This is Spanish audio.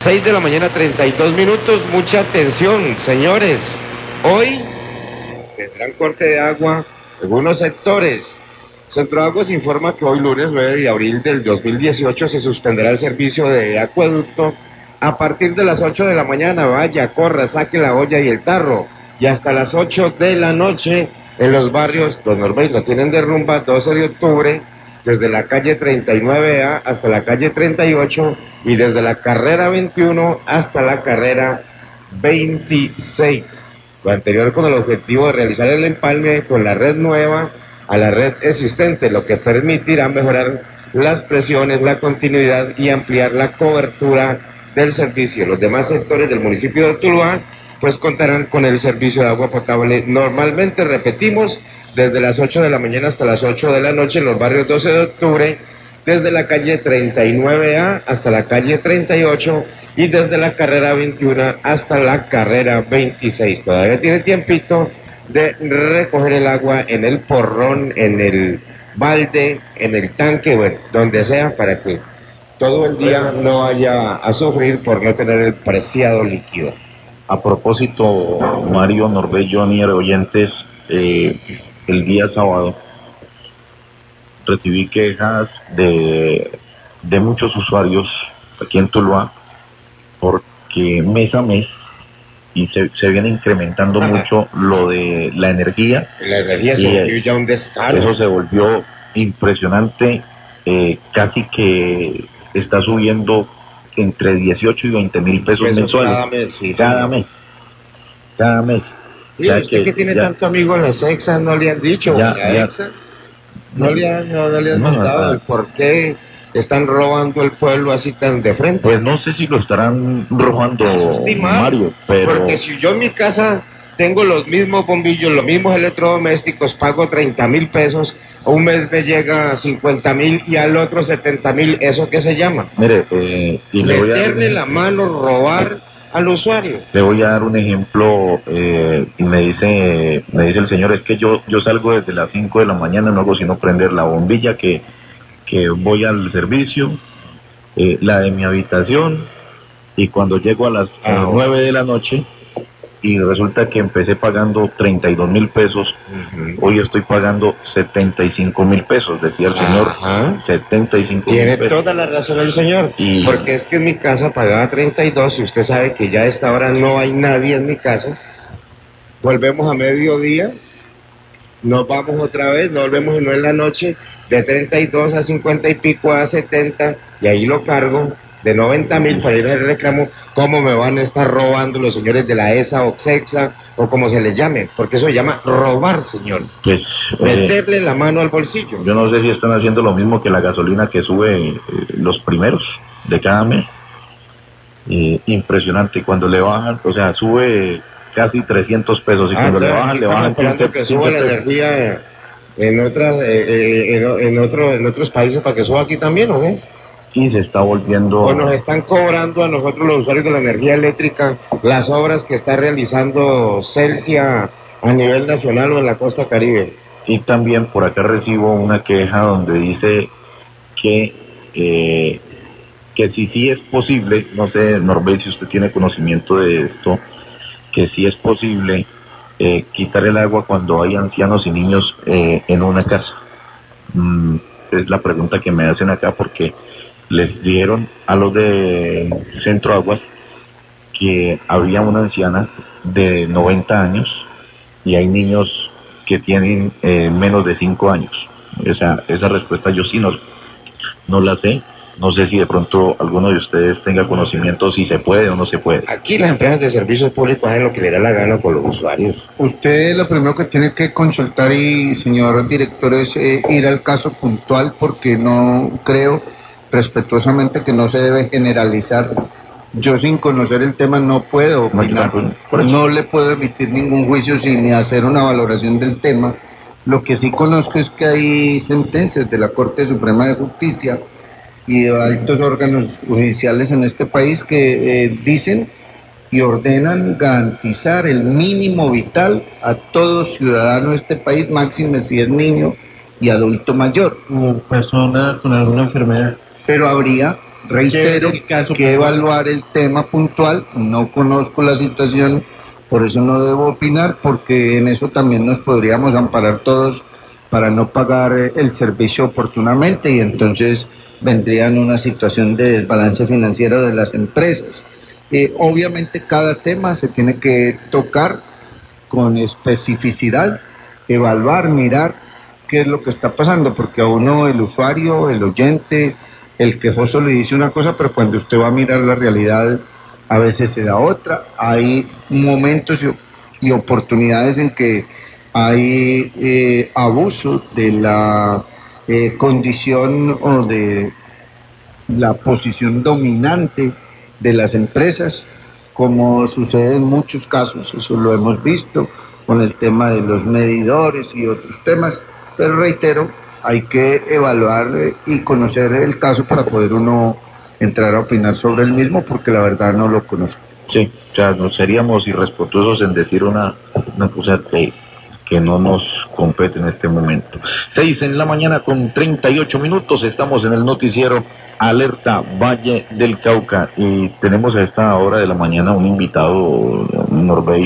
6 de la mañana, 32 minutos. Mucha atención, señores. Hoy tendrán corte de agua en algunos sectores. Centro de Aguas informa que hoy lunes 9 de abril del 2018 se suspenderá el servicio de acueducto a partir de las 8 de la mañana. Vaya, corra, saque la olla y el tarro. Y hasta las 8 de la noche en los barrios, don Norbey, lo tienen de rumba, 12 de octubre, desde la calle 39A hasta la calle 38 y desde la carrera 21 hasta la carrera 26. Lo anterior con el objetivo de realizar el empalme con la red nueva a la red existente, lo que permitirá mejorar las presiones, la continuidad y ampliar la cobertura del servicio. Los demás sectores del municipio de Tuluá pues contarán con el servicio de agua potable normalmente, repetimos, desde las 8 de la mañana hasta las 8 de la noche en los barrios 12 de octubre, desde la calle 39A hasta la calle 38 y desde la carrera 21 hasta la carrera 26. Todavía tiene tiempito de recoger el agua en el porrón, en el balde, en el tanque, bueno, donde sea, para que todo el día no vaya a sufrir por no tener el preciado líquido. A propósito, Mario, Norbey, Johnny, oyentes, el día sábado recibí quejas de muchos usuarios aquí en Tuluá porque mes a mes y se viene incrementando mucho lo de la energía. La energía se volvió ya un descaro. Eso se volvió impresionante, casi que está subiendo entre 18 y 20 mil pesos mensuales. Cada mes, sí, cada mes. ¿Y usted que tiene tanto amigo en las EXA no le han dicho? EXA, no le han contado el por qué están robando el pueblo así tan de frente. Pues no sé si lo estarán robando, Mario, pero... Porque si yo en mi casa tengo los mismos bombillos, los mismos electrodomésticos, pago 30.000 pesos, un mes me llega a 50.000 y al otro 70.000, ¿eso qué se llama? Mire, y meterle la mano, robar al usuario. Le voy a dar un ejemplo, y me dice el señor, es que yo salgo desde las 5 de la mañana, no hago sino prender la bombilla que voy al servicio, la de mi habitación, y cuando llego a las 9 de la noche, y resulta que empecé pagando 32.000 pesos, hoy estoy pagando 75.000 pesos, decía el señor, 75.000 pesos. Tiene toda la razón el señor, porque es que en mi casa pagaba 32, y usted sabe que ya a esta hora no hay nadie en mi casa, volvemos a mediodía, nos vamos otra vez, nos volvemos no en la noche, de 32 a 50 y pico a 70, y ahí lo cargo, de 90.000 para ir al reclamo. ¿Cómo me van a estar robando los señores de la ESA o XEXA o como se les llame? Porque eso se llama robar, señor. Pues, meterle la mano al bolsillo. Yo no sé si están haciendo lo mismo que la gasolina que sube los primeros de cada mes. Impresionante, cuando le bajan, o sea, sube casi 300 pesos y cuando le bajan que suba la energía en otros países para que suba aquí también, ¿o qué? Y se está volviendo... O nos están cobrando a nosotros los usuarios de la energía eléctrica las obras que está realizando Celsia a nivel nacional o en la costa caribe. Y también por acá recibo una queja donde dice que si sí es posible, no sé, Norbey, si usted tiene conocimiento de esto, que sí es posible quitar el agua cuando hay ancianos y niños en una casa. Es la pregunta que me hacen acá porque les dijeron a los de Centro Aguas que había una anciana de 90 años y hay niños que tienen menos de 5 años. O sea, esa respuesta yo sí no la sé. No sé si de pronto alguno de ustedes tenga conocimiento si se puede o no se puede. Aquí las empresas de servicios públicos hacen lo que le da la gana con los usuarios. Usted lo primero que tiene que consultar, y señor director, es ir al caso puntual, porque no creo respetuosamente que no se debe generalizar. Yo sin conocer el tema no puedo opinar, no le puedo emitir ningún juicio sin hacer una valoración del tema. Lo que sí conozco es que hay sentencias de la Corte Suprema de Justicia y de altos órganos judiciales en este país que dicen y ordenan garantizar el mínimo vital a todo ciudadano de este país, máxime si es niño y adulto mayor. Persona con alguna enfermedad. Pero habría Reitero que evaluar el tema puntual, no conozco la situación, por eso no debo opinar, porque en eso también nos podríamos amparar todos para no pagar el servicio oportunamente y entonces vendrían una situación de desbalance financiero de las empresas. Obviamente cada tema se tiene que tocar con especificidad, evaluar, mirar qué es lo que está pasando, porque a uno el usuario, el oyente, el quejoso le dice una cosa, pero cuando usted va a mirar la realidad a veces se da otra. Hay momentos y oportunidades en que hay abuso de la condición o de la posición dominante de las empresas, como sucede en muchos casos, eso lo hemos visto con el tema de los medidores y otros temas, pero reitero, hay que evaluar y conocer el caso para poder uno entrar a opinar sobre el mismo, porque la verdad no lo conozco. Sí, o sea, no seríamos irrespetuosos en decir una cosa que no nos compete en este momento. 6 de la mañana con 38 minutos, estamos en el noticiero Alerta Valle del Cauca y tenemos a esta hora de la mañana un invitado, Norbey,